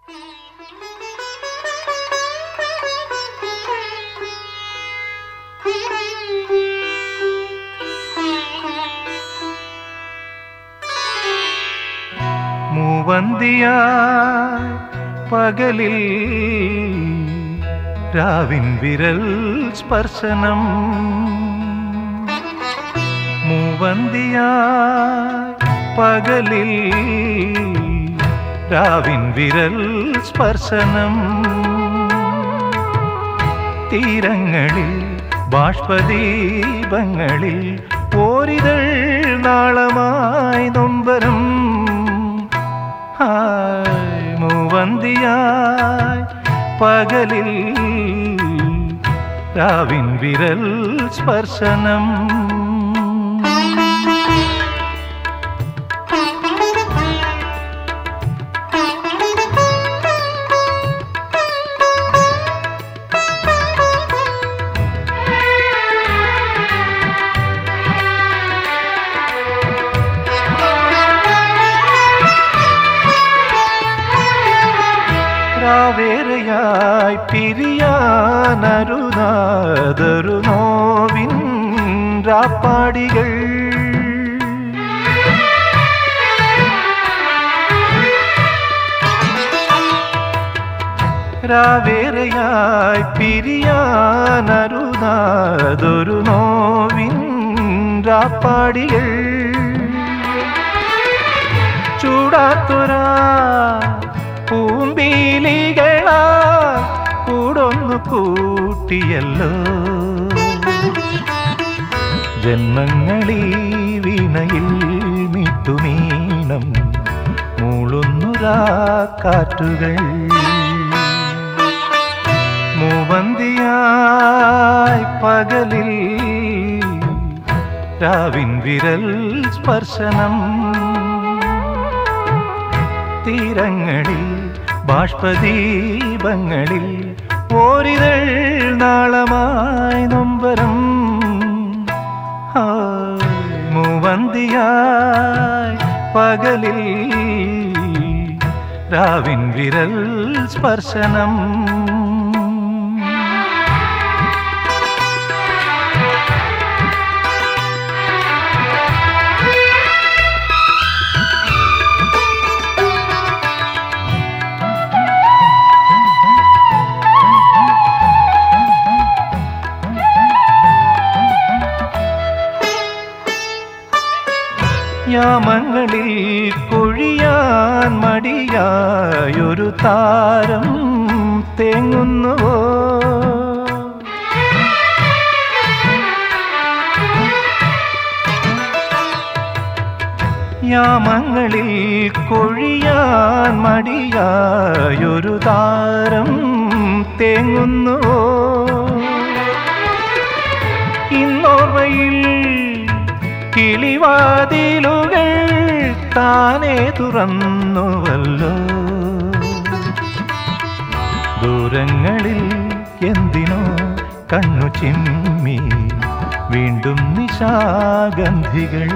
മൂവന്തിയായി പകലിൽ രാവിൻ വിരൽ സ്പർശനം. മൂവന്തിയായി പകലിൽ രാവിൻ വിരൽ സ്പർശനം. തീരങ്ങളിൽ ബാഷ്പദീപങ്ങളിൽ ഓരിതൾ നാളമായി നൊമ്പരം. മൂവന്തിയായി പകലിൽ രാവിൻ വിരൽ സ്പർശനം. വേറെയായി പിരിയാനരുതാതൊരു നോവിൻ രാപ്പാടികൾ. രാവേറെയായി പിരിയാനരുതാതൊരു നോവിൻ രാപ്പാടികൾ. ചൂടാത്തൊരാ പൂമ്പീലികളാ കൂടൊന്നു കൂട്ടിയല്ലോ. ജന്മങ്ങളീ വീണയിൽ മീട്ടുമീണം മൂളുന്നുരാ കാറ്റുകൾ. മൂവന്തിയായി പകലിൽ രാവിൻ വിരൽ സ്പർശനം. തീരങ്ങളിൽ ബാഷ്പദീപങ്ങളിൽ ഓരിതൾ നാളമായി നൊമ്പരം. മൂവന്തിയായി പകലിൽ രാവിൻ വിരൽ സ്പർശനം. യാമങ്ങളിൽ കൊഴിയാൻ മടിയായൊരു താരം തേങ്ങുന്നുവോ. യാമങ്ങളിൽ കൊഴിയാൻ മടിയായൊരു താരം തേങ്ങുന്നുവോ. ഇന്നോർമ്മയിൽ കിളിവാതിലുകൾ താനേ തുറന്നുവല്ലോ. ദൂരങ്ങളിൽ എന്തിനോ കണ്ണു ചിമ്മി വീണ്ടും നിശാഗന്ധികൾ.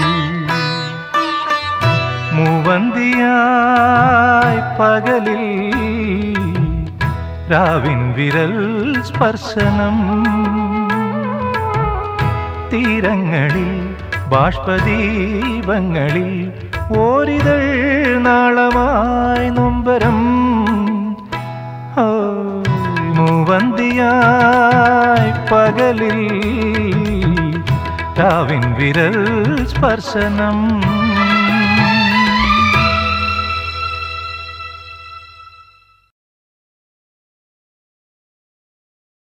മൂവന്തിയായി പകലിൽ രാവിൻ വിരൽ സ്പർശനം. തീരങ്ങളിൽ ബാഷ്പദീപങ്ങളിൽ ഓരിതൾ നാളമായി നൊമ്പരം. മൂവന്തിയായി പകലിൽ രാവിൻ വിരൽ സ്പർശനം.